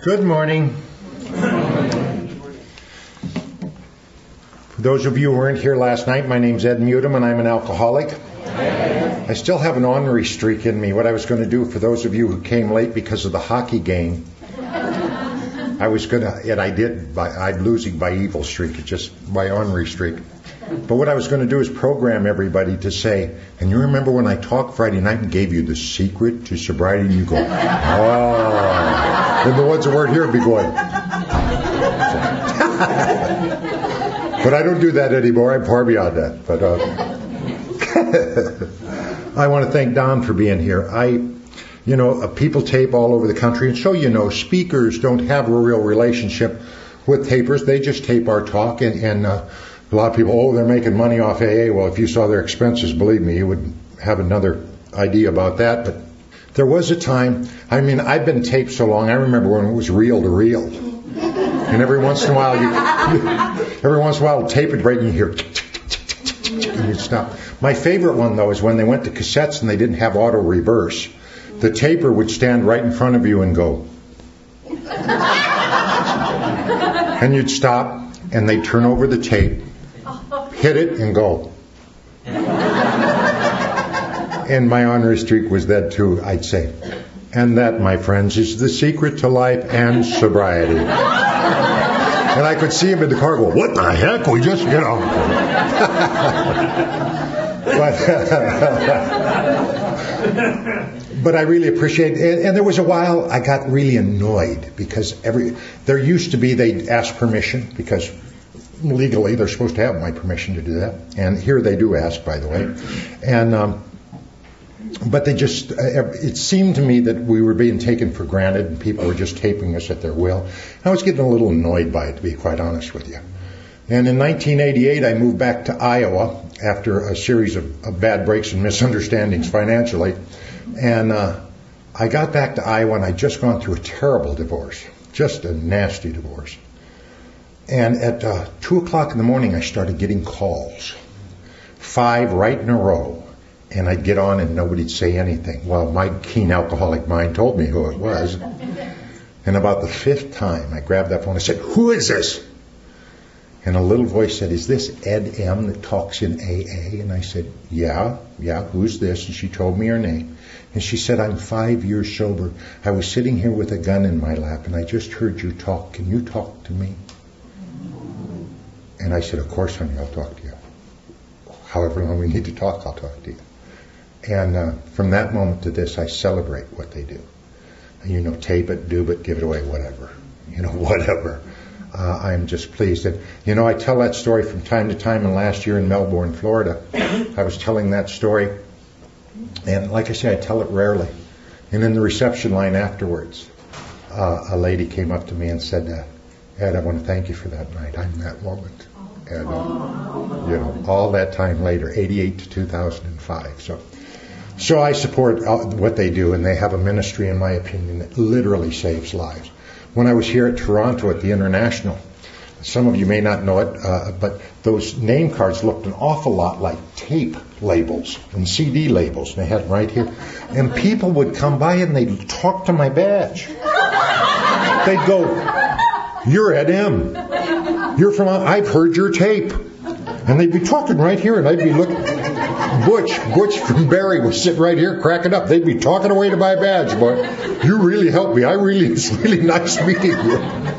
Good morning. For those of you who weren't here last night, my name's Ed Mutum and I'm an alcoholic. I still have an ornery streak in me. What I was going to do for those of you who came late because of the hockey game, I was going to, and I did, I'm losing by evil streak, it's just my ornery streak. But what I was going to do is program everybody to say, and you remember when I talked Friday night and gave you the secret to sobriety, and you go, oh. And the ones that weren't here would be going. But I don't do that anymore. I'm far beyond that. But I want to thank Don for being here. People tape all over the country, and so speakers don't have a real relationship with tapers. They just tape our talk, and a lot of people, they're making money off AA. Well, if you saw their expenses, believe me, you would have another idea about that. But there was a time, I've been taped so long, I remember when it was reel to reel. And every once in a while, tape would break and you hear, and you'd stop. My favorite one, though, is when they went to cassettes and they didn't have auto reverse. The taper would stand right in front of you and go. And you'd stop, and they'd turn over the tape, hit it, and go. And my ornery streak was that too, I'd say. And that, my friends, is the secret to life and sobriety. And I could see him in the car go, what the heck? We just, But I really appreciate it. And there was a while I got really annoyed because there used to be, they'd ask permission because legally they're supposed to have my permission to do that. And here they do ask, by the way. And, but they just, it seemed to me that we were being taken for granted and people were just taping us at their will. I was getting a little annoyed by it, to be quite honest with you. And in 1988, I moved back to Iowa after a series of bad breaks and misunderstandings financially. And I got back to Iowa and I'd just gone through a terrible divorce, just a nasty divorce. And at 2 o'clock in the morning, I started getting calls, 5 right in a row. And I'd get on and nobody'd say anything. Well, my keen alcoholic mind told me who it was. And about the 5th time, I grabbed that phone and said, who is this? And a little voice said, is this Ed M. that talks in AA? And I said, yeah, who's this? And she told me her name. And she said, I'm 5 years sober. I was sitting here with a gun in my lap, and I just heard you talk. Can you talk to me? And I said, of course, honey, I'll talk to you. However long we need to talk, I'll talk to you. And from that moment to this, I celebrate what they do. Tape it, do it, give it away, whatever. Whatever. I'm just pleased. And, I tell that story from time to time. And last year in Melbourne, Florida, I was telling that story. And like I say, I tell it rarely. And in the reception line afterwards, a lady came up to me and said, Ed, I want to thank you for that night. I'm that moment. And, all that time later, 88 to 2005. So I support what they do, and they have a ministry, in my opinion, that literally saves lives. When I was here at Toronto at the International, some of you may not know it, but those name cards looked an awful lot like tape labels and CD labels. And they had them right here. And people would come by and they'd talk to my badge. They'd go, you're Ed M. You're from, I've heard your tape. And they'd be talking right here, and I'd be looking. Butch from Barrie was sitting right here cracking up. They'd be talking away to my badge, boy. You really helped me. It's really nice meeting you.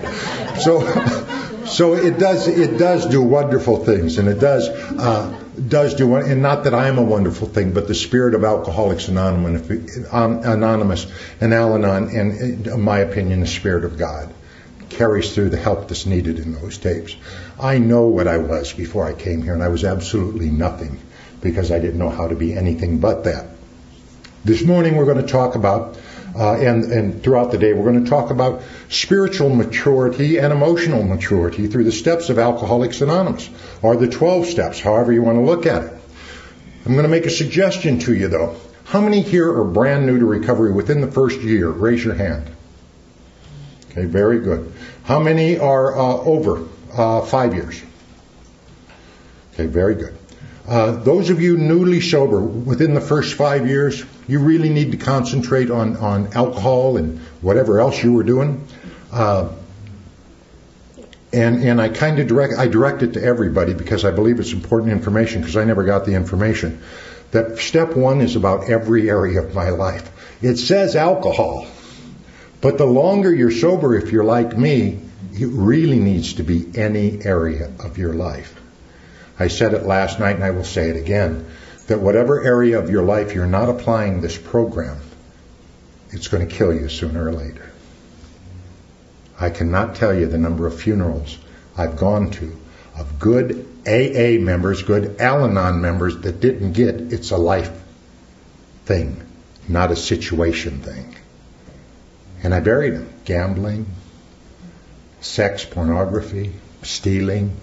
So it does do wonderful things, and it does do, and not that I am a wonderful thing, but the spirit of Alcoholics Anonymous and Al-Anon, and in my opinion, the spirit of God, carries through the help that's needed in those tapes. I know what I was before I came here, and I was absolutely nothing because I didn't know how to be anything but that. This morning we're going to talk about, and throughout the day, we're going to talk about spiritual maturity and emotional maturity through the steps of Alcoholics Anonymous, or the 12 steps, however you want to look at it. I'm going to make a suggestion to you, though. How many here are brand new to recovery within the first year? Raise your hand. Okay, very good. How many are over 5 years? Okay, very good. Those of you newly sober within the first 5 years, you really need to concentrate on alcohol and whatever else you were doing. And I kind of direct it to everybody because I believe it's important information because I never got the information. That step 1 is about every area of my life. It says alcohol, but the longer you're sober, if you're like me, it really needs to be any area of your life. I said it last night and I will say it again, that whatever area of your life you're not applying this program, it's going to kill you sooner or later. I cannot tell you the number of funerals I've gone to of good AA members, good Al-Anon members that didn't get it's a life thing, not a situation thing. And I buried them. Gambling, sex, pornography, stealing.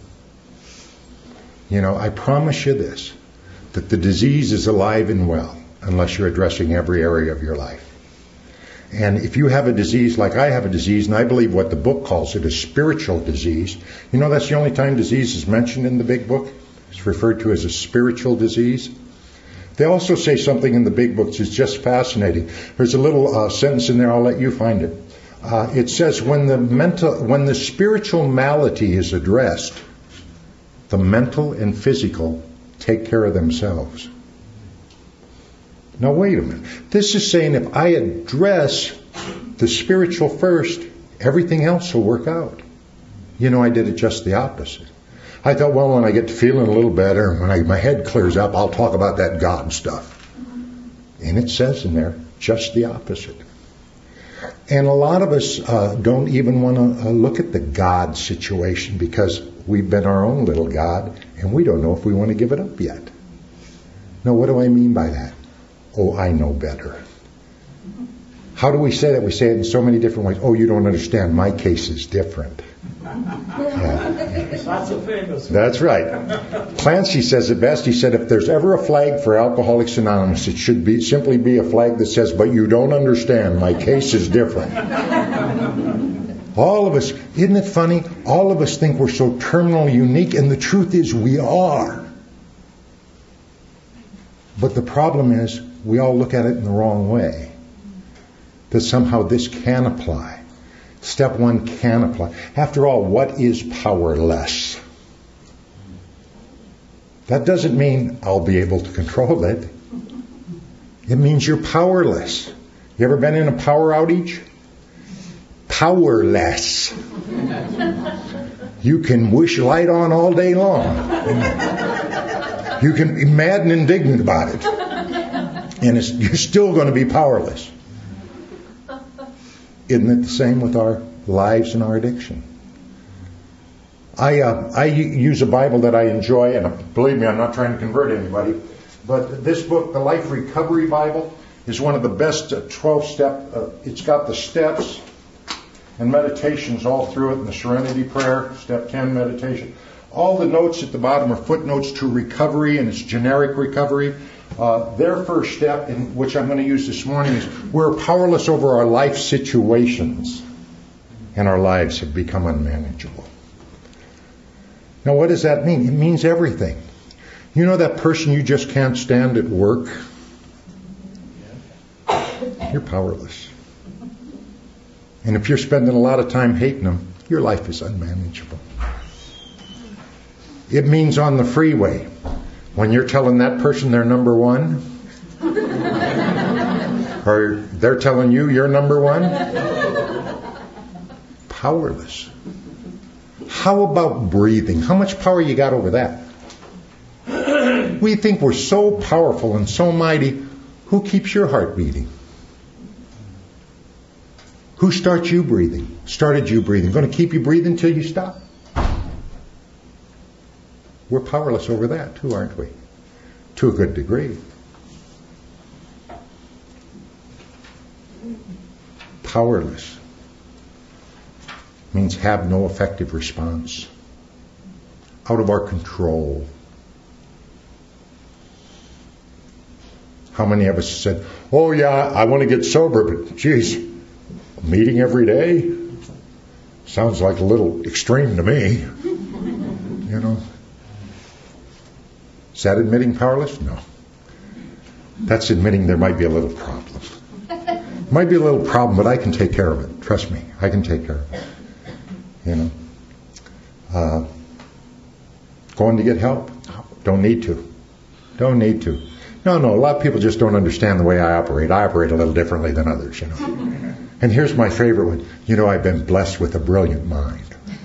I promise you this, that the disease is alive and well unless you're addressing every area of your life. And if you have a disease like I have a disease, and I believe what the book calls it, a spiritual disease, that's the only time disease is mentioned in the big book. It's referred to as a spiritual disease. They also say something in the big book that's just fascinating. There's a little sentence in there, I'll let you find it. It says, when the spiritual malady is addressed, the mental and physical take care of themselves. Now wait a minute. This is saying if I address the spiritual first, everything else will work out. I did it just the opposite. I thought, well, when I get to feeling a little better, when my head clears up, I'll talk about that God stuff. And it says in there just the opposite. And a lot of us don't even want to look at the God situation because we've been our own little God and we don't know if we want to give it up yet. Now, what do I mean by that? Oh, I know better. How do we say that? We say it in so many different ways. Oh, you don't understand. My case is different. That's a famous one. That's right. Clancy says it best. He said, if there's ever a flag for Alcoholics Anonymous, it should simply be a flag that says, but you don't understand. My case is different. All of us, isn't it funny? All of us think we're so terminally unique, and the truth is we are. But the problem is, we all look at it in the wrong way. That somehow this can apply. Step 1 can apply. After all, what is powerless? That doesn't mean I'll be able to control it. It means you're powerless. You ever been in a power outage? Powerless. You can wish light on all day long. You can be mad and indignant about it. And you're still going to be powerless. Isn't it the same with our lives and our addiction? I use a Bible that I enjoy, and believe me, I'm not trying to convert anybody, but this book, the Life Recovery Bible, is one of the best 12-step. It's got the steps and meditations all through it, and the Serenity Prayer, Step 10 meditation. All the notes at the bottom are footnotes to recovery, and it's generic recovery. Their first step, which I'm going to use this morning, is we're powerless over our life situations, and our lives have become unmanageable. Now, what does that mean? It means everything. You know that person you just can't stand at work? You're powerless. And if you're spending a lot of time hating them, your life is unmanageable. It means on the freeway, when you're telling that person they're number one, or they're telling you you're number one, powerless. How about breathing? How much power you got over that? We think we're so powerful and so mighty. Who keeps your heart beating? Who starts you breathing? Started you breathing? Going to keep you breathing till you stop? We're powerless over that too, aren't we? To a good degree. Powerless means have no effective response. Out of our control. How many of us said, oh yeah, I want to get sober, but geez, a meeting every day? Sounds like a little extreme to me. You know? Is that admitting powerless? No. That's admitting there might be a little problem. Might be a little problem, but I can take care of it. Trust me, I can take care of it. You know. Going to get help? Don't need to. Don't need to. No, a lot of people just don't understand the way I operate. I operate a little differently than others, you know. And here's my favorite one. You know, I've been blessed with a brilliant mind.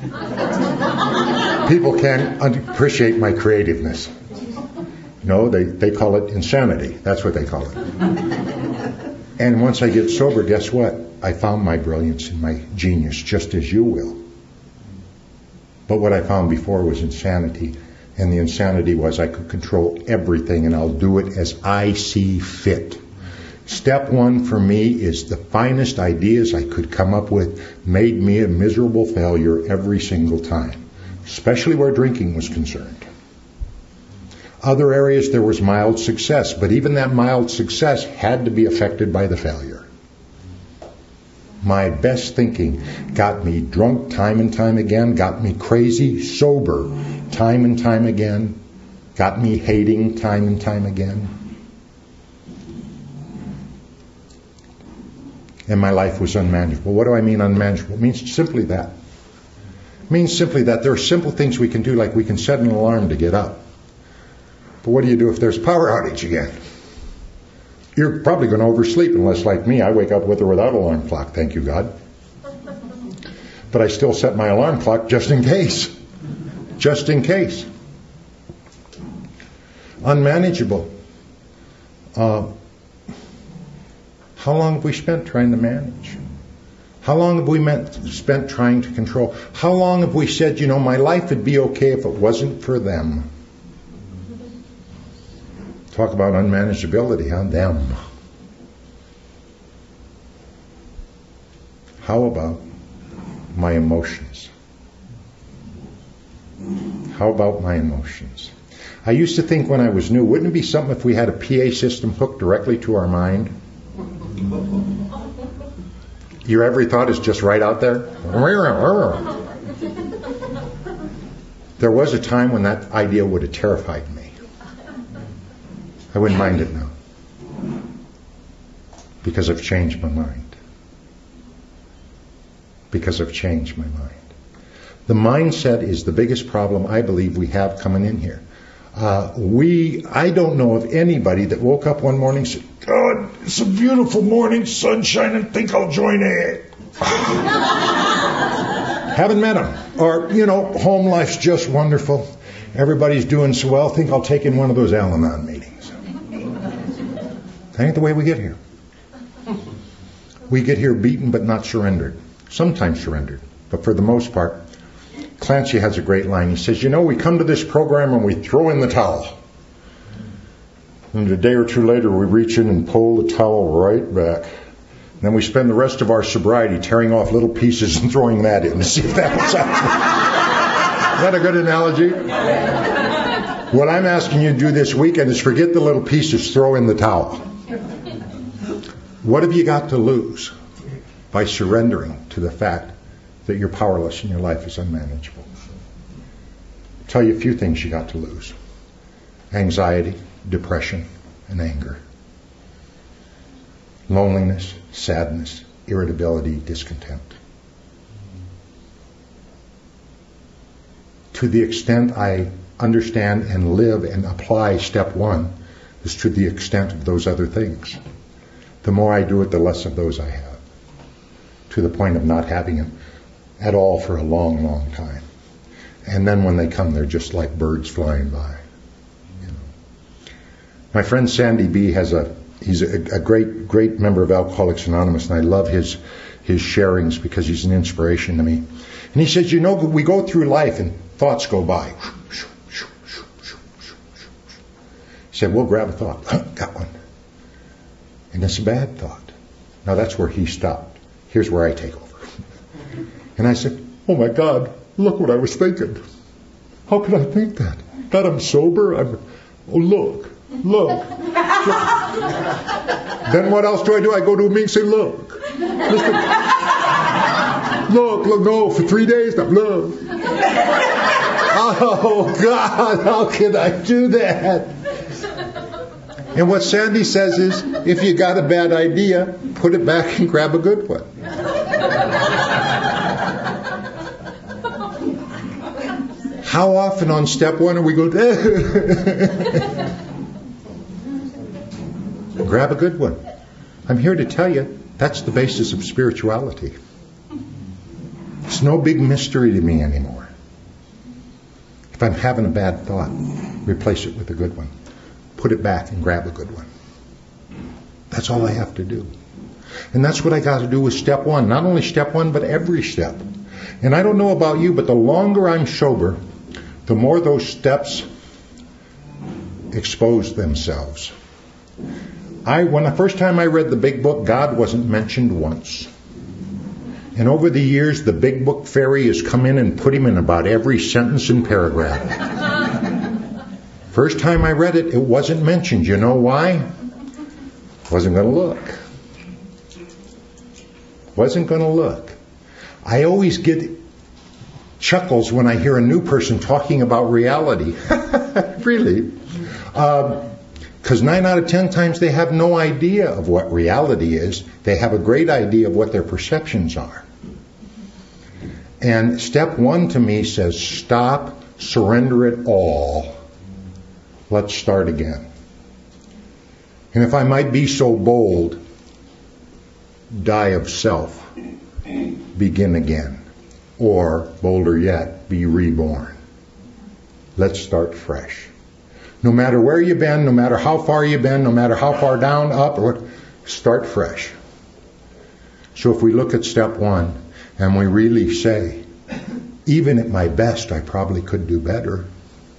People can't appreciate my creativeness. No, they call it insanity. That's what they call it. And once I get sober, guess what? I found my brilliance and my genius, just as you will. But what I found before was insanity. And the insanity was I could control everything, and I'll do it as I see fit. Step one for me is the finest ideas I could come up with made me a miserable failure every single time, especially where drinking was concerned. Other areas there was mild success, but even that mild success had to be affected by the failure. My best thinking got me drunk time and time again, got me crazy, sober time and time again, got me hating time and time again. And my life was unmanageable. What do I mean unmanageable? It means simply that. It means simply that there are simple things we can do, like we can set an alarm to get up. But what do you do if there's a power outage again? You're probably going to oversleep, unless, like me, I wake up with or without an alarm clock, thank you, God. But I still set my alarm clock just in case. Just in case. Unmanageable. How long have we spent trying to manage? How long have we spent trying to control? How long have we said, you know, my life would be okay if it wasn't for them? Talk about unmanageability, huh? Them. How about my emotions? How about my emotions? I used to think when I was new, wouldn't it be something if we had a PA system hooked directly to our mind? Your every thought is just right out there? There was a time when that idea would have terrified me. I wouldn't mind it now. Because I've changed my mind. Because I've changed my mind. The mindset is the biggest problem I believe we have coming in here. I don't know of anybody that woke up one morning and said, God, it's a beautiful morning, sunshine, and think I'll join AA. Haven't met them. Or, you know, home life's just wonderful. Everybody's doing so well, think I'll take in one of those Al-Anon meetings. That ain't the way we get here. We get here beaten but not surrendered. Sometimes surrendered. But for the most part, Clancy has a great line. He says, you know, we come to this program and we throw in the towel. And a day or two later, we reach in and pull the towel right back. And then we spend the rest of our sobriety tearing off little pieces and throwing that in to see if that was out. Is that a good analogy? What I'm asking you to do this weekend is forget the little pieces, throw in the towel. What have you got to lose by surrendering to the fact that you're powerless and your life is unmanageable? I'll tell you a few things you got to lose. Anxiety, depression, and anger. Loneliness, sadness, irritability, discontent. To the extent I understand and live and apply step one is to the extent of those other things. The more I do it, the less of those I have. To the point of not having them at all for a long, long time. And then when they come, they're just like birds flying by. You know. My friend Sandy B. he's a great member of Alcoholics Anonymous, and I love his sharings because he's an inspiration to me. And he says, you know, we go through life and thoughts go by. He said, we'll grab a thought. Got one. And it's a bad thought. Now that's where he stopped. Here's where I take over. And I said, oh my God, look what I was thinking. How could I think that? God, I'm sober. Oh, look. Then what else do? I go to him and say, look. Listen. Look, no, for 3 days now, look. Oh God, how can I do that? And what Sandy says is, if you got a bad idea, put it back and grab a good one. How often on step one are we going, grab a good one? I'm here to tell you, that's the basis of spirituality. It's no big mystery to me anymore. If I'm having a bad thought, replace it with a good one. Put it back and grab a good one. That's all I have to do. And that's what I got to do with step one. Not only step one, but every step. And I don't know about you, but the longer I'm sober, the more those steps expose themselves. When the first time I read the Big Book, God wasn't mentioned once. And over the years, the Big Book fairy has come in and put him in about every sentence and paragraph. First time I read it, it wasn't mentioned. You know why? Wasn't going to look. Wasn't going to look. I always get chuckles when I hear a new person talking about reality. Really. Because 9 out of 10 times they have no idea of what reality is. They have a great idea of what their perceptions are. And step one to me says, stop, surrender it all. Let's start again. And if I might be so bold, die of self, begin again. Or, bolder yet, be reborn. Let's start fresh. No matter where you've been, no matter how far you've been, no matter how far down, up, or start fresh. So if we look at step one and we really say, even at my best, I probably could do better,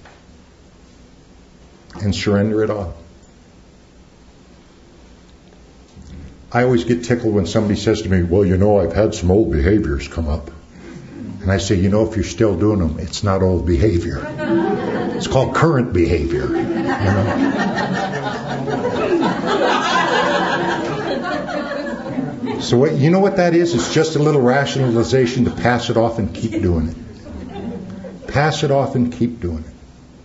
and surrender it all. I always get tickled when somebody says to me, well, you know, I've had some old behaviors come up. And I say, you know, if you're still doing them, it's not old behavior. It's called current behavior. You know? So you know what that is? It's just a little rationalization to pass it off and keep doing it. Pass it off and keep doing it.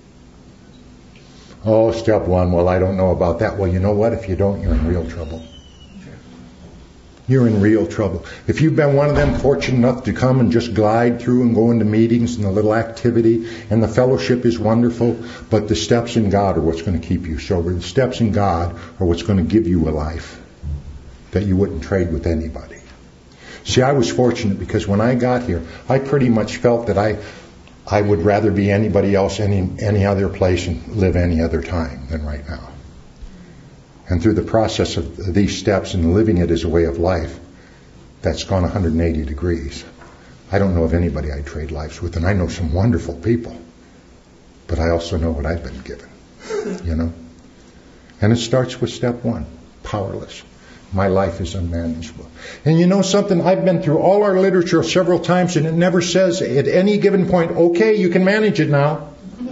Oh, step one, well, I don't know about that. Well, you know what? If you don't, you're in real trouble. You're in real trouble. If you've been one of them fortunate enough to come and just glide through and go into meetings and a little activity, and the fellowship is wonderful, but the steps in God are what's going to keep you sober. The steps in God are what's going to give you a life that you wouldn't trade with anybody. See, I was fortunate because when I got here, I pretty much felt that I would rather be anybody else, any other place, and live any other time than right now. And through the process of these steps and living it as a way of life, that's gone 180 degrees. I don't know of anybody I'd trade lives with, and I know some wonderful people. But I also know what I've been given, you know. And it starts with step one, powerless. My life is unmanageable. And you know something? I've been through all our literature several times, and it never says at any given point, okay, you can manage it now.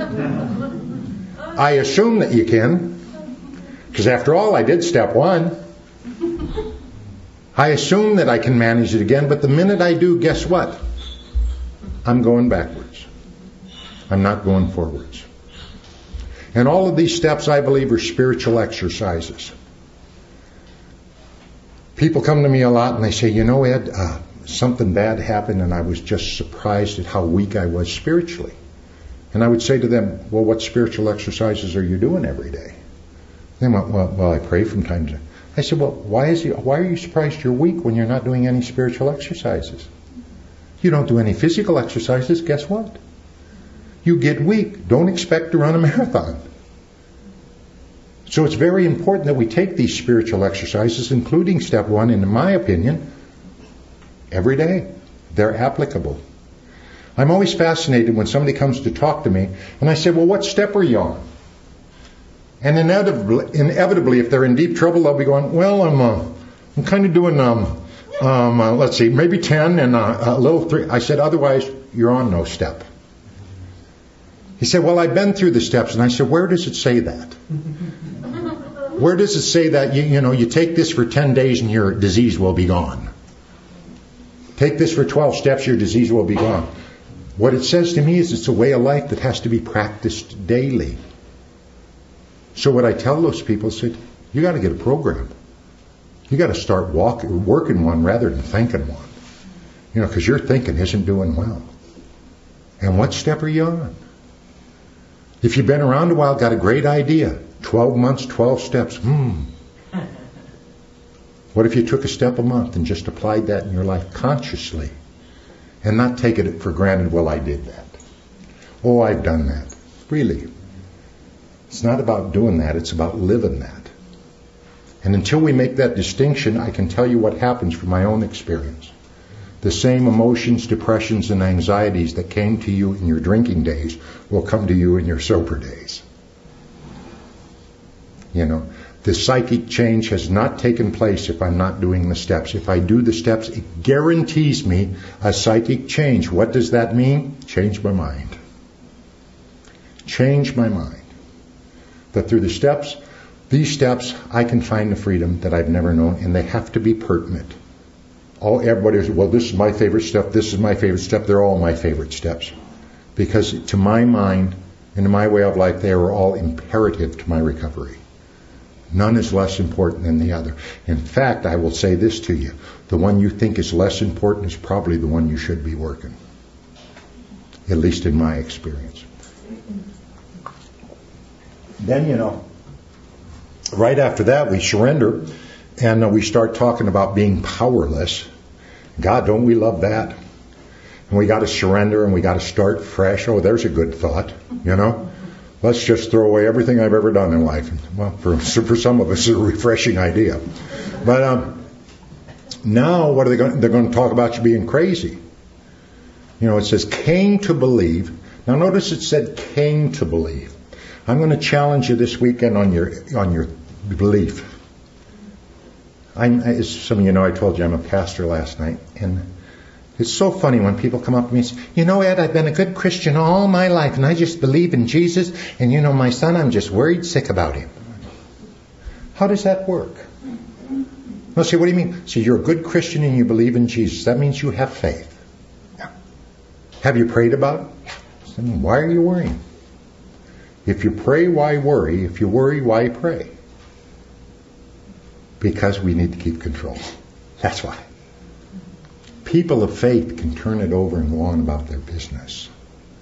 I assume that you can. Because after all, I did step one. I assume that I can manage it again, but the minute I do, guess what? I'm going backwards. I'm not going forwards. And all of these steps, I believe, are spiritual exercises. People come to me a lot and they say, you know, Ed, something bad happened and I was just surprised at how weak I was spiritually. And I would say to them, well, what spiritual exercises are you doing every day? They went, well, I pray from time to time. I said, well, why are you surprised you're weak when you're not doing any spiritual exercises? You don't do any physical exercises, guess what? You get weak. Don't expect to run a marathon. So it's very important that we take these spiritual exercises, including step one, in my opinion, every day. They're applicable. I'm always fascinated when somebody comes to talk to me, and I say, well, what step are you on? And inevitably, if they're in deep trouble, they'll be going, well, I'm kind of doing, let's see, maybe 10 and a little 3. I said, otherwise, you're on no step. He said, well, I've been through the steps. And I said, where does it say that? Where does it say that, you take this for 10 days and your disease will be gone? Take this for 12 steps, your disease will be gone. What it says to me is it's a way of life that has to be practiced daily. So what I tell those people is, you got to get a program. You got to start working one rather than thinking one. Because your thinking isn't doing well. And what step are you on? If you've been around a while, got a great idea. 12 months, 12 steps. What if you took a step a month and just applied that in your life consciously and not taking it for granted, well, I did that. Oh, I've done that. Really. It's not about doing that. It's about living that. And until we make that distinction, I can tell you what happens from my own experience. The same emotions, depressions, and anxieties that came to you in your drinking days will come to you in your sober days. You know, the psychic change has not taken place if I'm not doing the steps. If I do the steps, it guarantees me a psychic change. What does that mean? Change my mind. Change my mind. But through the steps, these steps, I can find the freedom that I've never known, and they have to be pertinent. Everybody says, well, this is my favorite step, this is my favorite step. They're all my favorite steps. Because to my mind and to my way of life, they are all imperative to my recovery. None is less important than the other. In fact, I will say this to you. The one you think is less important is probably the one you should be working. At least in my experience. Then, you know, right after that, we surrender. And we start talking about being powerless. God, don't we love that? And we got to surrender and we got to start fresh. Oh, there's a good thought, you know. Let's just throw away everything I've ever done in life. Well, for some of us, it's a refreshing idea. But now, what are they going? They're going to talk about you being crazy. You know, it says came to believe. Now, notice it said came to believe. I'm going to challenge you this weekend on your belief. As some of you know, I told you I'm a pastor last night, and it's so funny when people come up to me and say, you know, Ed, I've been a good Christian all my life, and I just believe in Jesus, and you know, my son, I'm just worried sick about him. How does that work? They'll say, what do you mean? So you're a good Christian and you believe in Jesus. That means you have faith. Yeah. Have you prayed about it? Yeah. So, why are you worrying? If you pray, why worry? If you worry, why pray? Because we need to keep control. That's why. People of faith can turn it over and go on about their business.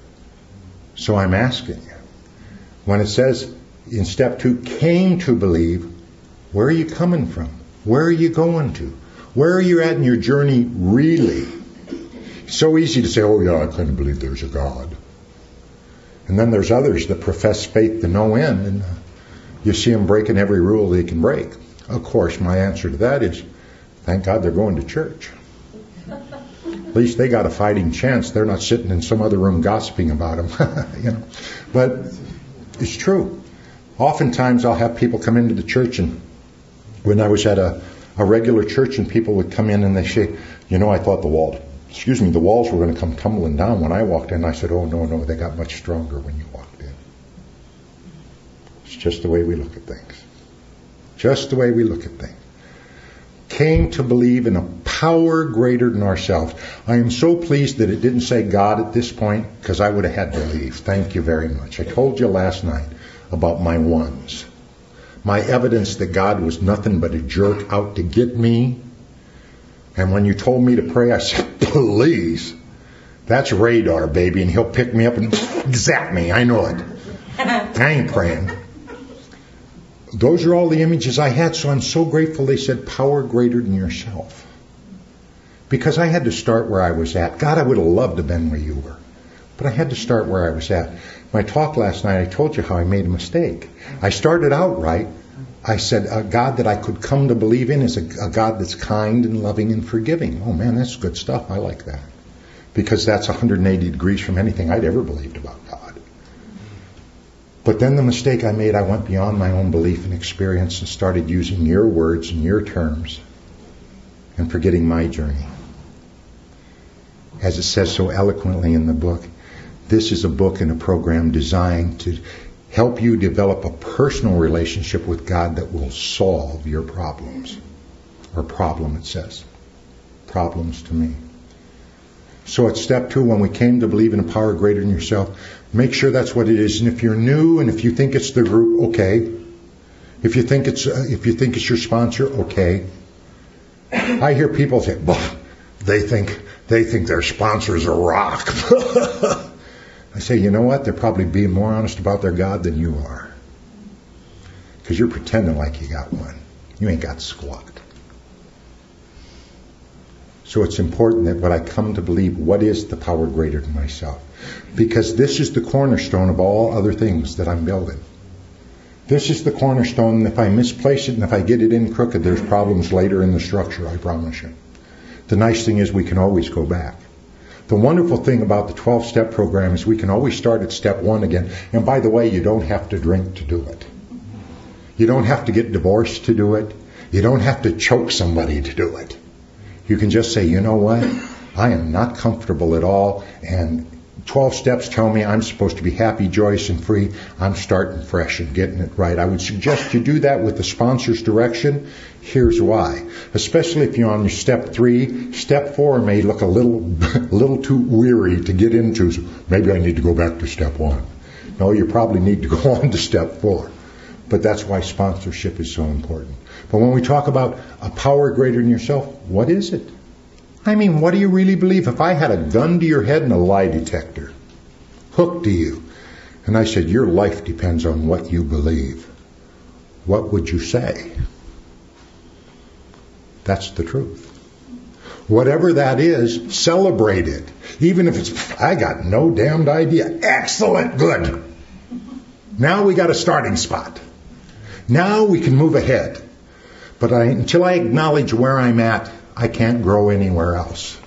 So I'm asking you, when it says in step 2, came to believe, where are you coming from? Where are you going to? Where are you at in your journey really? It's so easy to say, oh yeah, I kind of believe there's a God. And then there's others that profess faith to no end, and you see them breaking every rule they can break. Of course, my answer to that is, thank God they're going to church. At least they got a fighting chance. They're not sitting in some other room gossiping about them. You know. But it's true. Oftentimes I'll have people come into the church, and when I was at a regular church, and people would come in and they say, you know, I thought the walls were going to come tumbling down when I walked in. I said, oh, no, they got much stronger when you walked in. It's just the way we look at things. Just the way we look at things. Came to believe in a power greater than ourselves. I am so pleased that it didn't say God at this point, because I would have had belief. Thank you very much. I told you last night about my ones. My evidence that God was nothing but a jerk out to get me. And when you told me to pray, I said, please. That's radar, baby, and he'll pick me up and zap me. I know it. I ain't praying. Those are all the images I had, so I'm so grateful they said power greater than yourself. Because I had to start where I was at. God, I would have loved to have been where you were. But I had to start where I was at. My talk last night, I told you how I made a mistake. I started out right. I said a God that I could come to believe in is a God that's kind and loving and forgiving. Oh man, that's good stuff. I like that. Because that's 180 degrees from anything I'd ever believed about God. But then the mistake I made, I went beyond my own belief and experience and started using your words and your terms and forgetting my journey. As it says so eloquently in the book, this is a book and a program designed to help you develop a personal relationship with God that will solve your problems. Or problem, it says. Problems to me. So at step 2, when we came to believe in a power greater than yourself, make sure that's what it is. And if you're new and if you think it's the group, okay. If you think it's your sponsor, okay. I hear people say, well, they think their sponsor's a rock. I say, you know what? They're probably being more honest about their God than you are. Because you're pretending like you got one. You ain't got squat. So it's important that what I come to believe, what is the power greater than myself? Because this is the cornerstone of all other things that I'm building. This is the cornerstone, and if I misplace it and if I get it in crooked, there's problems later in the structure, I promise you. The nice thing is we can always go back. The wonderful thing about the 12-step program is we can always start at step 1 again. And by the way, you don't have to drink to do it. You don't have to get divorced to do it. You don't have to choke somebody to do it. You can just say, you know what? I am not comfortable at all, and 12 steps tell me I'm supposed to be happy, joyous, and free. I'm starting fresh and getting it right. I would suggest you do that with the sponsor's direction. Here's why. Especially if you're on your step 3. Step 4 may look a little too weary to get into. So maybe I need to go back to step 1. No, you probably need to go on to step 4. But that's why sponsorship is so important. But when we talk about a power greater than yourself, what is it? I mean, what do you really believe? If I had a gun to your head and a lie detector hooked to you, and I said, your life depends on what you believe, what would you say? That's the truth. Whatever that is, celebrate it. Even if it's, I got no damned idea. Excellent, good. Now we got a starting spot. Now we can move ahead. But until I acknowledge where I'm at, I can't grow anywhere else.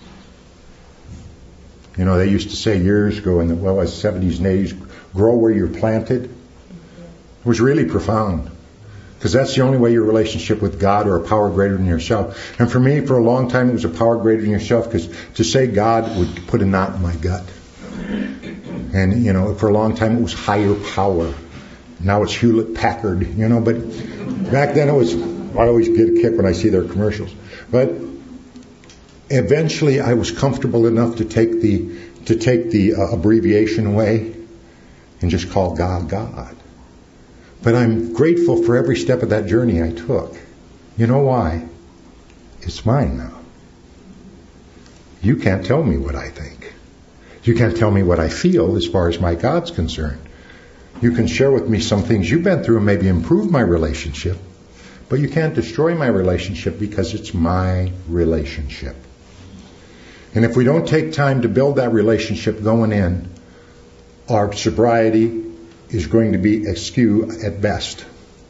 You know, they used to say years ago in the 70s and 80s, grow where you're planted. It was really profound. Because that's the only way your relationship with God or a power greater than yourself. And for me, for a long time, it was a power greater than yourself, because to say God would put a knot in my gut. And, you know, for a long time, it was higher power. Now it's Hewlett-Packard, you know, but back then it was, I always get a kick when I see their commercials. But eventually I was comfortable enough to take the abbreviation away and just call God, God. But I'm grateful for every step of that journey I took. You know why? It's mine now. You can't tell me what I think. You can't tell me what I feel as far as my God's concerned. You can share with me some things you've been through and maybe improve my relationship, but you can't destroy my relationship because it's my relationship. And if we don't take time to build that relationship going in, our sobriety is going to be askew at best.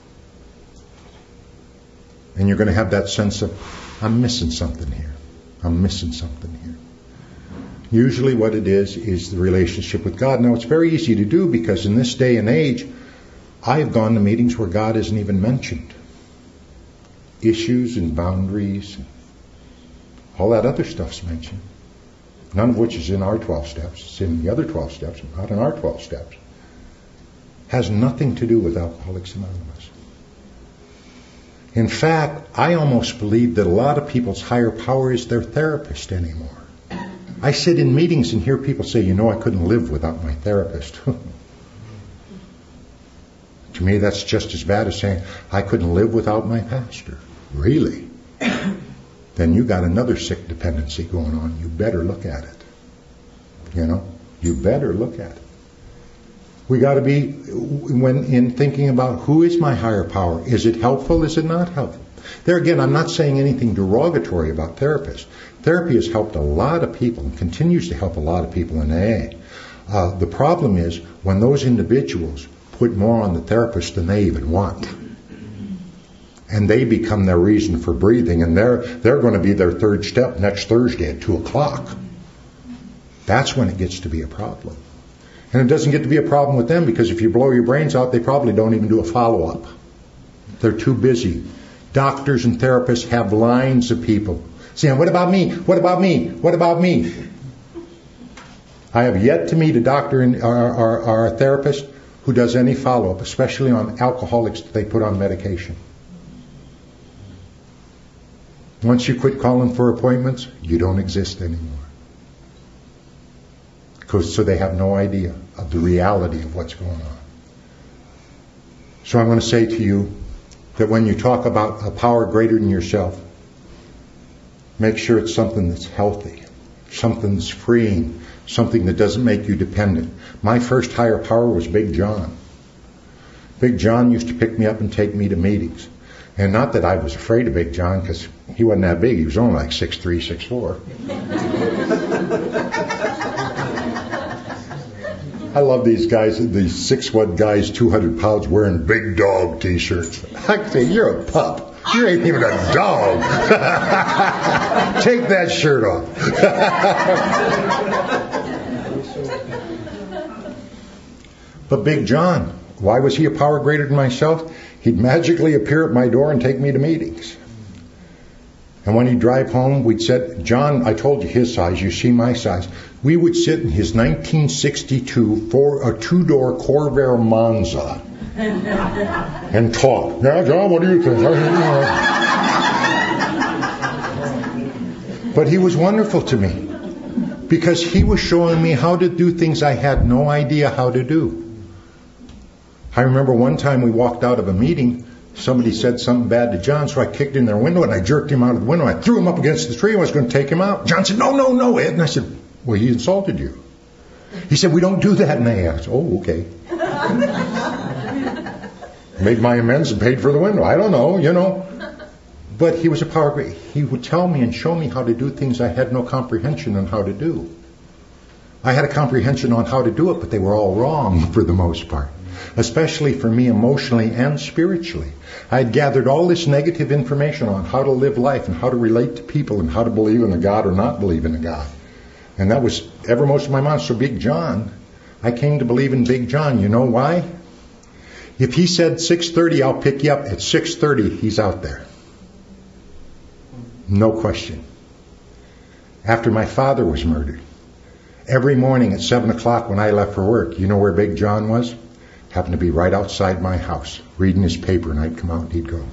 And you're going to have that sense of, I'm missing something here. I'm missing something here. Usually what it is the relationship with God. Now, it's very easy to do because in this day and age, I have gone to meetings where God isn't even mentioned. Issues and boundaries, all that other stuff's mentioned. None of which is in our 12 steps. It's in the other 12 steps, not in our 12 steps. Has nothing to do with Alcoholics Anonymous. In fact, I almost believe that a lot of people's higher power is their therapist anymore. I sit in meetings and hear people say, you know, I couldn't live without my therapist. To me, that's just as bad as saying, I couldn't live without my pastor. Really? Then you got another sick dependency going on. You better look at it. You know? You better look at it. We got to be, when in thinking about who is my higher power, is it helpful? Is it not helpful? There again, I'm not saying anything derogatory about therapists. Therapy has helped a lot of people and continues to help a lot of people in AA. The problem is when those individuals put more on the therapist than they even want. And they become their reason for breathing, and they're going to be their third step next Thursday at 2 o'clock. That's when it gets to be a problem. And it doesn't get to be a problem with them because if you blow your brains out, they probably don't even do a follow-up. They're too busy. Doctors and therapists have lines of people saying, what about me? What about me? What about me? I have yet to meet a doctor or a therapist who does any follow-up, especially on alcoholics that they put on medication. Once you quit calling for appointments, you don't exist anymore. So they have no idea of the reality of what's going on. So I'm going to say to you that when you talk about a power greater than yourself, make sure it's something that's healthy. something that's freeing, something that doesn't make you dependent. My first higher power was Big John. Big John used to pick me up and take me to meetings. And not that I was afraid of Big John, because he wasn't that big. He was only like 6'3", 6'4". I love these guys, these 6'1" guys, 200 pounds, wearing big dog t-shirts. I say, you're a pup. You ain't even a dog. Take that shirt off. But Big John, why was he a power greater than myself? He'd magically appear at my door and take me to meetings. And when he'd drive home, we'd sit, John, I told you his size, you see my size. We would sit in his 1962 two-door Corvair Monza and talk. Yeah, John, what do you think? But he was wonderful to me because he was showing me how to do things I had no idea how to do. I remember one time we walked out of a meeting, somebody said something bad to John, so I kicked in their window and I jerked him out of the window. I threw him up against the tree and I was going to take him out. John said, no, Ed. And I said, well, he insulted you. He said, we don't do that in AA. I said, oh, okay. Made my amends and paid for the window. I don't know, But he was a power great. He would tell me and show me how to do things I had no comprehension on how to do. I had a comprehension on how to do it, but they were all wrong for the most part. Especially for me emotionally and spiritually. I had gathered all this negative information on how to live life and how to relate to people and how to believe in a God or not believe in a God. And that was evermost in my mind. So Big John, I came to believe in Big John. You know why? If he said 6:30, I'll pick you up. At 6:30, he's out there. No question. After my father was murdered, every morning at 7 o'clock when I left for work, you know where Big John was? Happened to be right outside my house, reading his paper, and I'd come out and he'd go.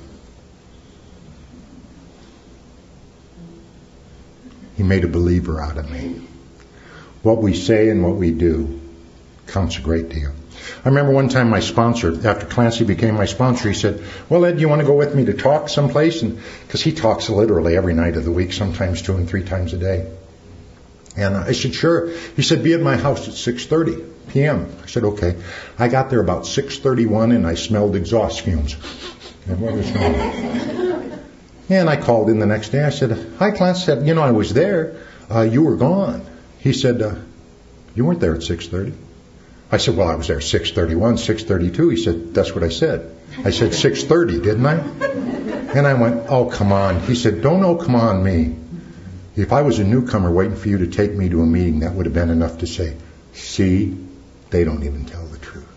He made a believer out of me. What we say and what we do counts a great deal. I remember one time my sponsor, after Clancy became my sponsor, he said, well, Ed, do you want to go with me to talk someplace? And because he talks literally every night of the week, sometimes 2 and 3 times a day. And I said, sure. He said, be at my house at 6:30 p.m. I said, okay. I got there about 6:31 and I smelled exhaust fumes. And what was wrong? And I called in the next day. I said, hi, Clancy. I said, I was there. You were gone. He said, you weren't there at 6:30. I said, well, I was there 6:31, 6:32. He said, that's what I said. I said 6:30, didn't I? And I went, oh, come on. He said, don't oh, come on me. If I was a newcomer waiting for you to take me to a meeting, that would have been enough to say, see, they don't even tell the truth.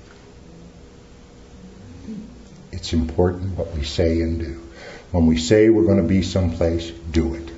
It's important what we say and do. When we say we're going to be someplace, do it.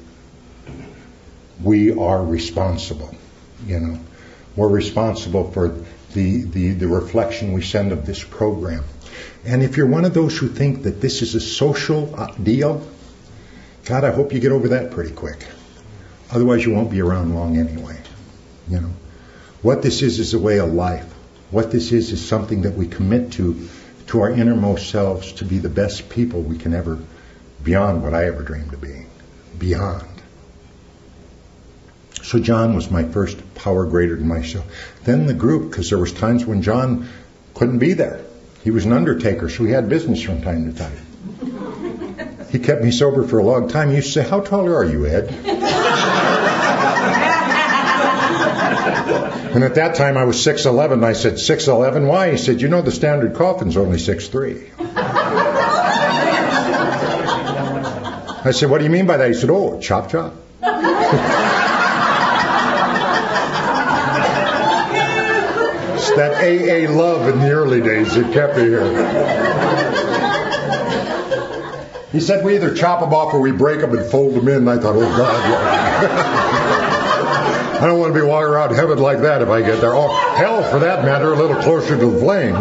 We are responsible, We're responsible for the reflection we send of this program. And if you're one of those who think that this is a social deal, God, I hope you get over that pretty quick. Otherwise, you won't be around long anyway. What this is a way of life. What this is something that we commit to our innermost selves to be the best people we can ever, beyond what I ever dreamed of being. Beyond. So John was my first power greater than myself. Then the group, because there was times when John couldn't be there. He was an undertaker, so he had business from time to time. He kept me sober for a long time. He used to say, how tall are you, Ed? And at that time I was 6'11", and I said, 6'11", why? He said, the standard coffin's only 6'3". I said, what do you mean by that? He said, oh, chop, chop. It's that AA love in the early days that kept me here. He said, we either chop them off or we break them and fold them in. And I thought, oh, God, I don't want to be walking around heaven like that if I get there. Oh, hell, for that matter, a little closer to the flame,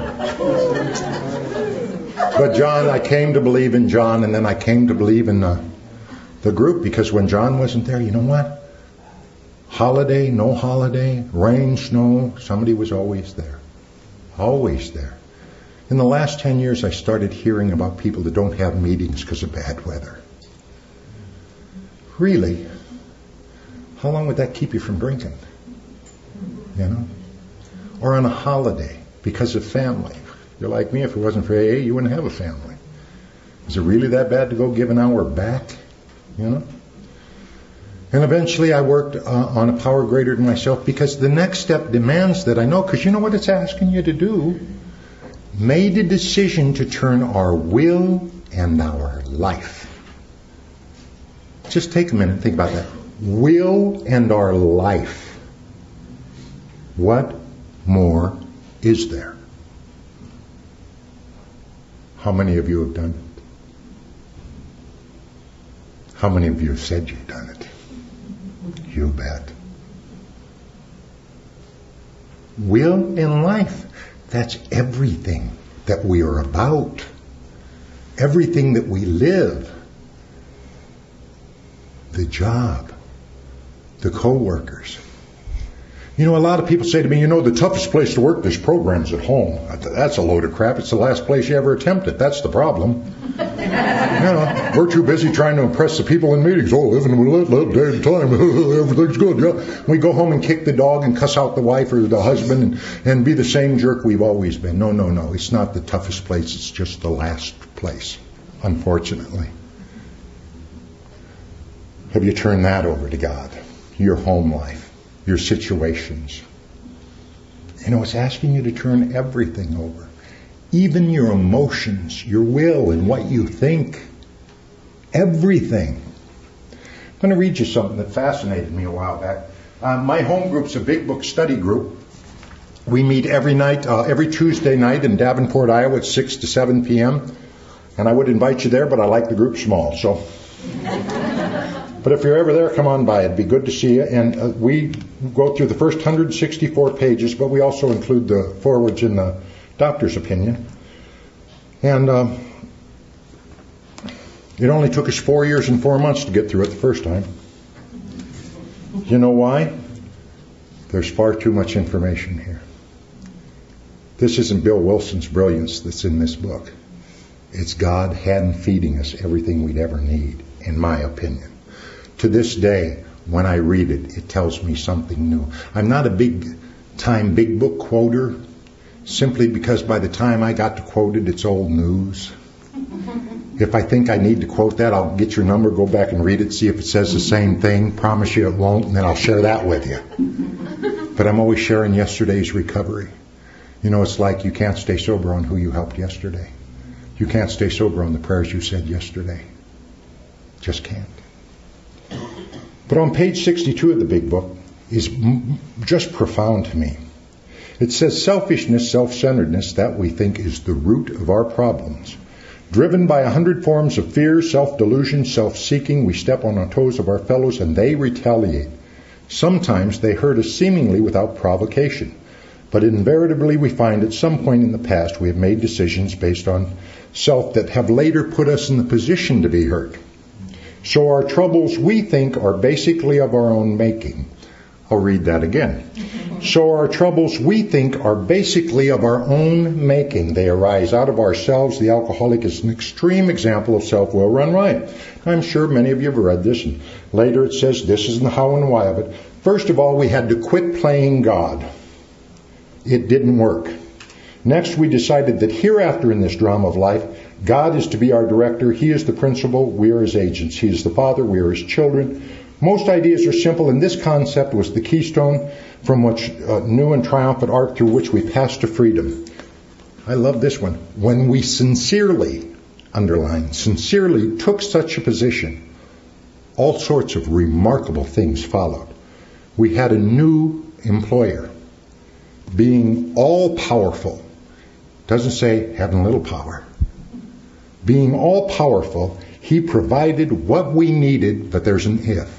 But John, I came to believe in John, and then I came to believe in the group, because when John wasn't there, you know what? Holiday, no holiday, rain, snow, somebody was always there. Always there. In the last 10 years, I started hearing about people that don't have meetings because of bad weather. Really? how long would that keep you from drinking? You know? Or on a holiday because of family. You're like me, if it wasn't for AA, you wouldn't have a family. Is it really that bad to go give an hour back? You know? And eventually I worked on a power greater than myself, because the next step demands that I know, because you know what it's asking you to do? Made a decision to turn our will and our life. Just take a minute and think about that. Will and our life. What more is there? How many of you have done it? How many of you have said you've done it? You bet. Will and life. That's everything that we are about. Everything that we live. The job. The co-workers. You know, a lot of people say to me, the toughest place to work, there's programs at home. That's a load of crap. It's the last place you ever attempted. That's the problem. We're too busy trying to impress the people in meetings. Oh, living a day at a time. Everything's good. Yeah. We go home and kick the dog and cuss out the wife or the husband and be the same jerk we've always been. No. It's not the toughest place. It's just the last place, unfortunately. Have you turned that over to God? Your home life. Your situations. It's asking you to turn everything over. Even your emotions, your will, and what you think. Everything. I'm going to read you something that fascinated me a while back. My home group's a big book study group. We meet every night, every Tuesday night in Davenport, Iowa at 6 to 7 p.m. And I would invite you there, but I like the group small, so... But if you're ever there, come on by. It'd be good to see you. And we go through the first 164 pages, but we also include the forwards in the doctor's opinion. And it only took us 4 years and 4 months to get through it the first time. You know why? There's far too much information here. This isn't Bill Wilson's brilliance that's in this book. It's God hand feeding us everything we'd ever need, in my opinion. To this day, when I read it, it tells me something new. I'm not a big-time big book quoter, simply because by the time I got to quote it, it's old news. If I think I need to quote that, I'll get your number, go back and read it, see if it says the same thing. Promise you it won't, and then I'll share that with you. But I'm always sharing yesterday's recovery. It's like you can't stay sober on who you helped yesterday. You can't stay sober on the prayers you said yesterday. Just can't. But on page 62 of the big book is just profound to me. It says, selfishness, self-centeredness, that we think is the root of our problems. Driven by 100 forms of fear, self-delusion, self-seeking, we step on the toes of our fellows and they retaliate. Sometimes they hurt us seemingly without provocation. But invariably we find at some point in the past we have made decisions based on self that have later put us in the position to be hurt. So our troubles, we think, are basically of our own making. I'll read that again. So our troubles, we think, are basically of our own making. They arise out of ourselves. The alcoholic is an extreme example of self-will run riot. I'm sure many of you have read this, and later it says this is the how and why of it. First of all, we had to quit playing God. It didn't work. Next, we decided that hereafter in this drama of life, God is to be our director. He is the principal. We are his agents. He is the father. We are his children. Most ideas are simple, and this concept was the keystone from which new and triumphant arc through which we pass to freedom. I love this one. When we sincerely, underline, sincerely took such a position, all sorts of remarkable things followed. We had a new employer, being all-powerful. Doesn't say having little power. Being all-powerful, he provided what we needed, but there's an if.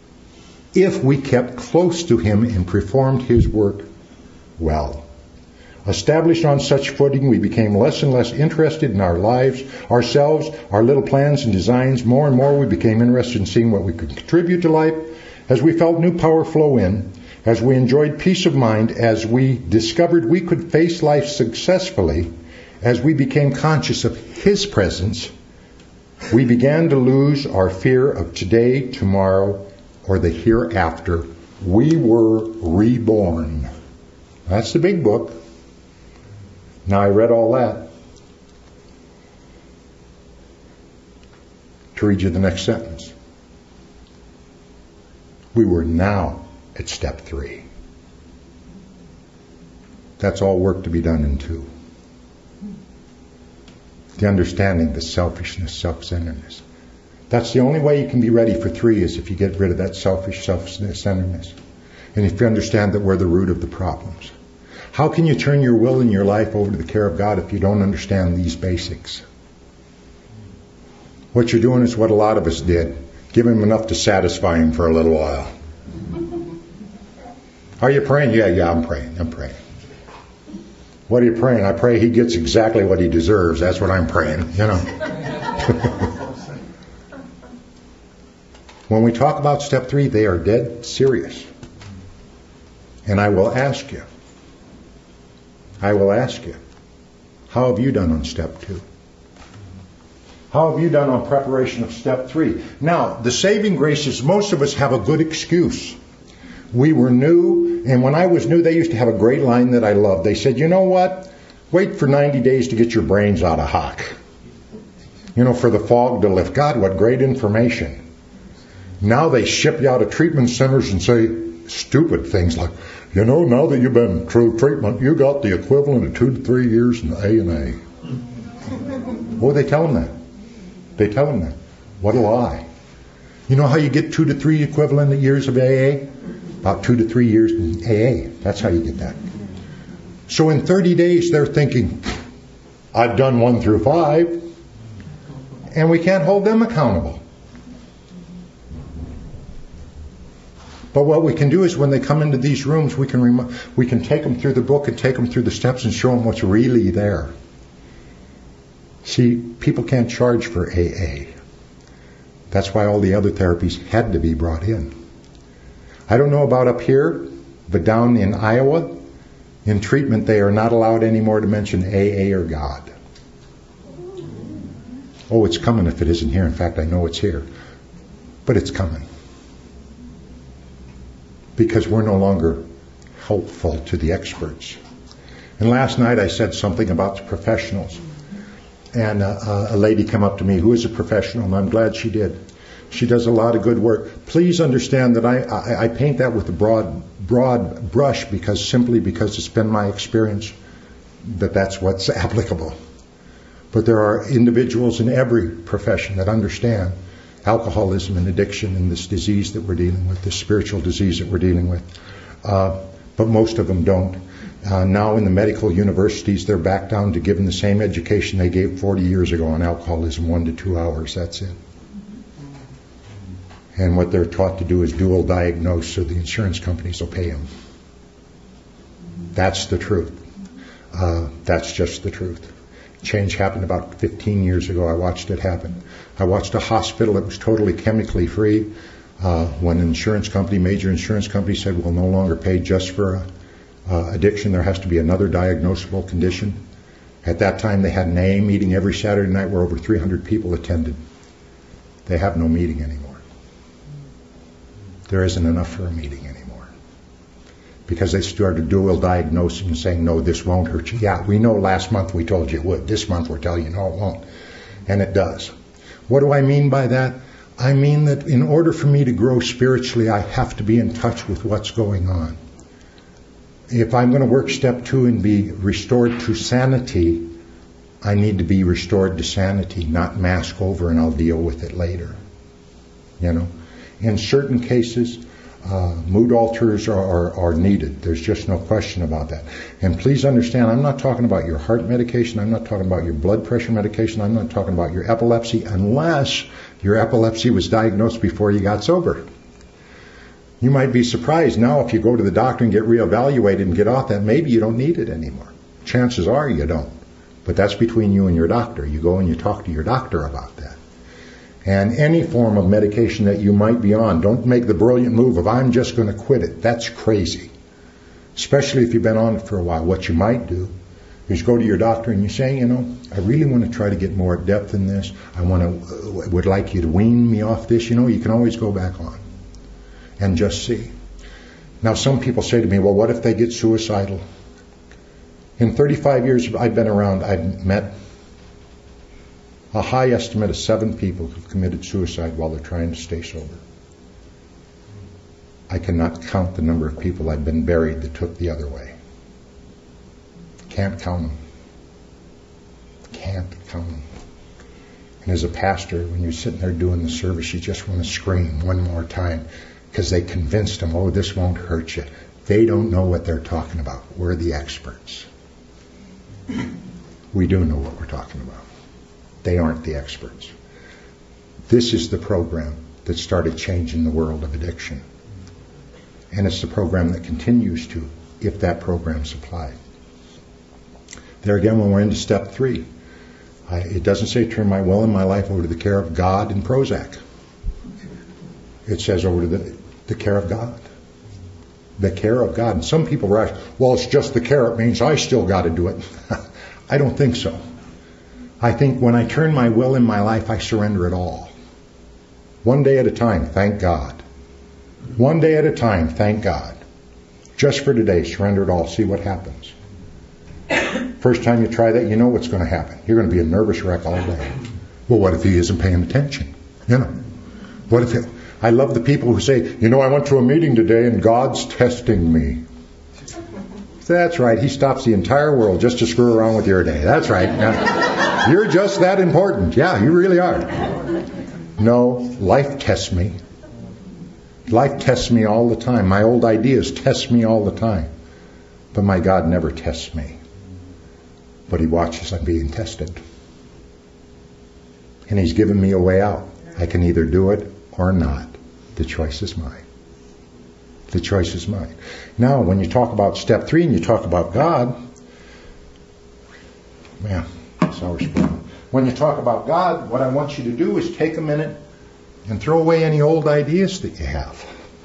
If we kept close to him and performed his work well. Established on such footing, we became less and less interested in our lives, ourselves, our little plans and designs. More and more we became interested in seeing what we could contribute to life. As we felt new power flow in, as we enjoyed peace of mind, as we discovered we could face life successfully, as we became conscious of his presence, we began to lose our fear of today, tomorrow, or the hereafter, we were reborn. That's the big book. Now, I read all that to read you the next sentence. We were now at step 3. That's all work to be done in 2. The understanding, the selfishness, self-centeredness. That's the only way you can be ready for 3 is if you get rid of that selfish self-centeredness. And if you understand that we're the root of the problems. How can you turn your will and your life over to the care of God if you don't understand these basics? What you're doing is what a lot of us did. Give him enough to satisfy him for a little while. Are you praying? Yeah, I'm praying. What are you praying? I pray he gets exactly what he deserves. That's what I'm praying, When we talk about step 3, they are dead serious. And I will ask you, how have you done on step 2? How have you done on preparation of step 3? Now, the saving grace is most of us have a good excuse. We were new, and when I was new, they used to have a great line that I loved. They said, you know what? Wait for 90 days to get your brains out of hock. For the fog to lift. God, what great information. Now they ship you out of treatment centers and say stupid things like, now that you've been through treatment, you got the equivalent of 2 to 3 years in A&A. Oh, they tell them that. What a lie. You know how you get 2 to 3 equivalent years of AA? About 2 to 3 years in AA. That's how you get that. So in 30 days, they're thinking, I've done 1 through 5. And we can't hold them accountable. But what we can do is when they come into these rooms, we can take them through the book and take them through the steps and show them what's really there. See, people can't charge for AA. That's why all the other therapies had to be brought in. I don't know about up here, but down in Iowa, in treatment, they are not allowed anymore to mention AA or God. Oh, it's coming if it isn't here. In fact, I know it's here. But it's coming. Because we're no longer helpful to the experts. And last night I said something about the professionals. And a lady came up to me who is a professional, and I'm glad she did. She does a lot of good work. Please understand that I paint that with a broad brush simply because it's been my experience that that's what's applicable. But there are individuals in every profession that understand alcoholism and addiction and this disease that we're dealing with, this spiritual disease that we're dealing with. But most of them don't. Now in the medical universities, they're back down to giving the same education they gave 40 years ago on alcoholism, 1 to 2 hours, that's it. And what they're taught to do is dual diagnose so the insurance companies will pay them. That's the truth. That's just the truth. Change happened about 15 years ago. I watched it happen. I watched a hospital that was totally chemically free. When an major insurance company said we'll no longer pay just for addiction, there has to be another diagnosable condition. At that time, they had an AA meeting every Saturday night where over 300 people attended. They have no meeting anymore. There isn't enough for a meeting anymore. Because they started dual diagnosing and saying, no, this won't hurt you. Yeah, we know last month we told you it would. This month we're telling you, no, it won't. And it does. What do I mean by that? I mean that in order for me to grow spiritually, I have to be in touch with what's going on. If I'm going to work step 2 and be restored to sanity, I need to be restored to sanity, not mask over and I'll deal with it later. In certain cases, mood alters are needed. There's just no question about that. And please understand, I'm not talking about your heart medication. I'm not talking about your blood pressure medication. I'm not talking about your epilepsy unless your epilepsy was diagnosed before you got sober. You might be surprised now if you go to the doctor and get reevaluated and get off that, maybe you don't need it anymore. Chances are you don't. But that's between you and your doctor. You go and you talk to your doctor about that. And any form of medication that you might be on, don't make the brilliant move of I'm just going to quit it. That's crazy. Especially if you've been on it for a while. What you might do is go to your doctor and you say, I really want to try to get more depth in this. Would like you to wean me off this. You can always go back on. and just see. Now some people say to me, well, what if they get suicidal? In 35 years I've been around, I've met a high estimate of 7 people who've committed suicide while they're trying to stay sober. I cannot count the number of people I've been buried that took the other way. Can't count them. Can't count them. And as a pastor, when you're sitting there doing the service, you just want to scream one more time because they convinced them, oh, this won't hurt you. They don't know what they're talking about. We're the experts. We do know what we're talking about. They aren't the experts. This is the program that started changing the world of addiction. And it's the program that continues to, if that program's applied. There again, when we're into step 3, it doesn't say turn my will and my life over to the care of God and Prozac. It says over to the care of God. The care of God. And some people are asking, well, it's just the care. It means I still got to do it. I don't think so. I think when I turn my will and my life, I surrender it all. One day at a time, thank God. One day at a time, thank God. Just for today, surrender it all. See what happens. First time you try that, you know what's going to happen. You're going to be a nervous wreck all day. Well, what if he isn't paying attention? What if I love the people who say, I went to a meeting today and God's testing me. That's right. He stops the entire world just to screw around with your day. That's right. Now, you're just that important. Yeah, you really are. No, life tests me. Life tests me all the time. My old ideas test me all the time. But my God never tests me. But he watches I'm being tested. And he's given me a way out. I can either do it or not. The choice is mine. The choice is mine. Now, when you talk about step 3 and you talk about God, man, sour spoon. When you talk about God, what I want you to do is take a minute and throw away any old ideas that you have.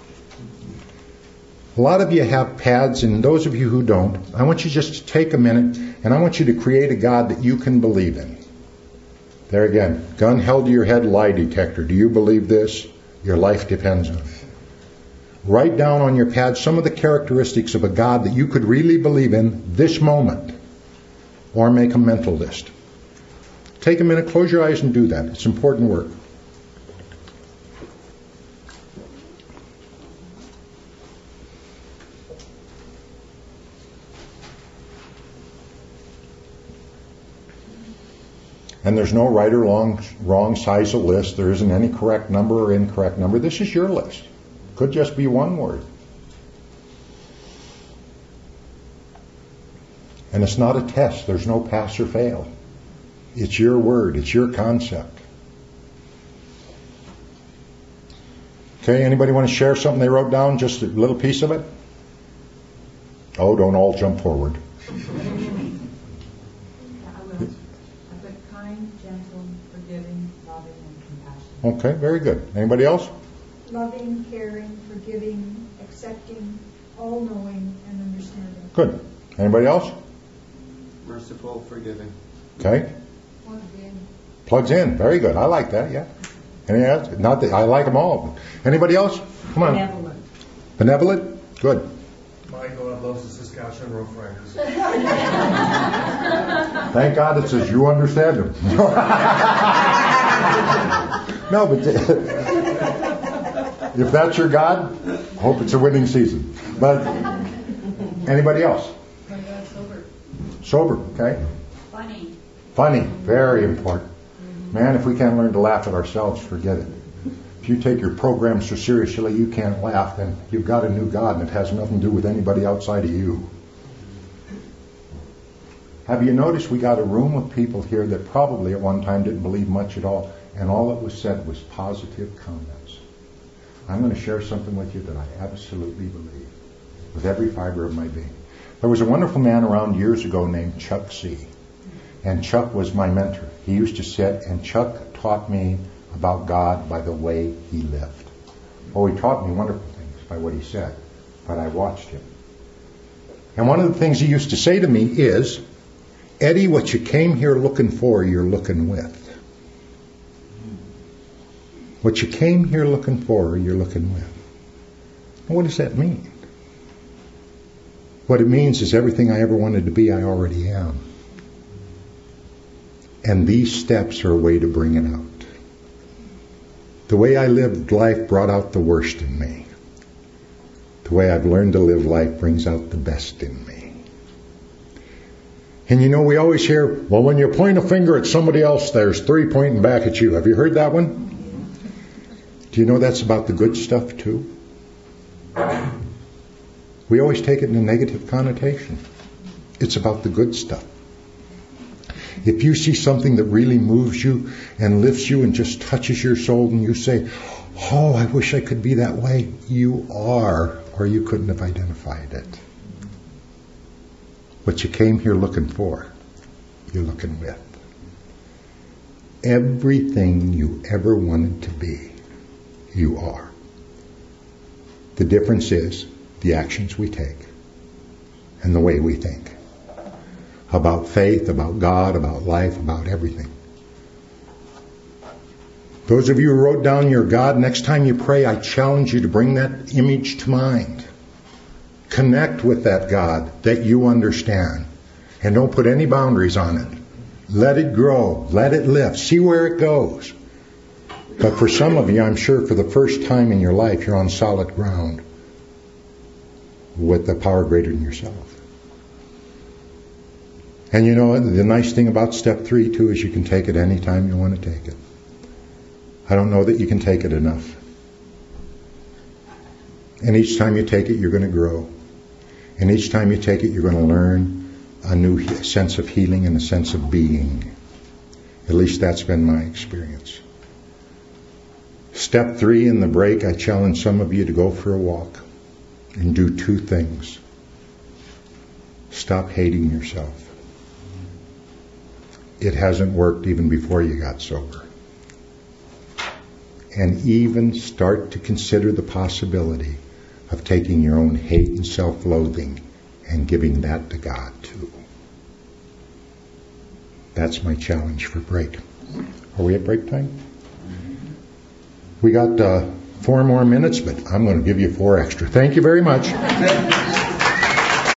A lot of you have pads, and those of you who don't, I want you just to take a minute and I want you to create a God that you can believe in. There again, gun held to your head, lie detector. Do you believe this? Your life depends on it. Write down on your pad some of the characteristics of a God that you could really believe in this moment, or make a mental list. Take a minute, close your eyes and do that. It's important work. And there's no right or wrong size of list. There isn't any correct number or incorrect number. This is your list. Could just be one word. And it's not a test. There's no pass or fail. It's your word. It's your concept. Okay, anybody want to share something they wrote down? Just a little piece of it? Oh, don't all jump forward. Kind, gentle, forgiving, loving, and compassionate. Okay, very good. Anybody else? Loving, caring, forgiving, accepting, all-knowing, and understanding. Good. Anybody else? Merciful, forgiving. Okay. Plugged in. Plugs in. Very good. I like that, yeah. Anything else? Not that I like them all. Anybody else? Come on. Benevolent. Benevolent? Good. My God loves the Saskatchewan Rough Riders. Thank God it says you understand them. No, but if that's your God, hope it's a winning season. But anybody else? My God, sober. Sober, okay. Funny. Funny, very important. Man, if we can't learn to laugh at ourselves, forget it. If you take your program so seriously you can't laugh, then you've got a new God and it has nothing to do with anybody outside of you. Have you noticed we got a room of people here that probably at one time didn't believe much at all, and all that was said was positive comments. I'm going to share something with you that I absolutely believe with every fiber of my being. There was a wonderful man around years ago named Chuck C. And Chuck was my mentor. He used to sit, and Chuck taught me about God by the way he lived. Oh, he taught me wonderful things by what he said, but I watched him. And one of the things he used to say to me is, Eddie, what you came here looking for, you're looking with. What you came here looking for, you're looking with. What does that mean? What it means is everything I ever wanted to be, I already am. And these steps are a way to bring it out. The way I lived life brought out the worst in me. The way I've learned to live life brings out the best in me. And you know, we always hear, well, when you point a finger at somebody else, there's 3 pointing back at you. Have you heard that one? Do you know that's about the good stuff too? We always take it in a negative connotation. It's about the good stuff. If you see something that really moves you and lifts you and just touches your soul and you say, oh, I wish I could be that way, you are, or you couldn't have identified it. What you came here looking for, you're looking with. Everything you ever wanted to be, you are. The difference is the actions we take and the way we think. About faith, about God, about life, about everything. Those of you who wrote down your God, next time you pray, I challenge you to bring that image to mind. Connect with that God that you understand. And don't put any boundaries on it. Let it grow. Let it lift. See where it goes. But for some of you, I'm sure for the first time in your life, you're on solid ground with the power greater than yourself. And you know, the nice thing about step 3 too is you can take it any time you want to take it. I don't know that you can take it enough. And each time you take it, you're going to grow. And each time you take it, you're going to learn a new sense of healing and a sense of being. At least that's been my experience. Step 3 in the break, I challenge some of you to go for a walk and do 2 things. Stop hating yourself. It hasn't worked even before you got sober. And even start to consider the possibility of taking your own hate and self-loathing and giving that to God too. That's my challenge for break. Are we at break time? We got 4 more minutes, but I'm going to give you 4 extra. Thank you very much.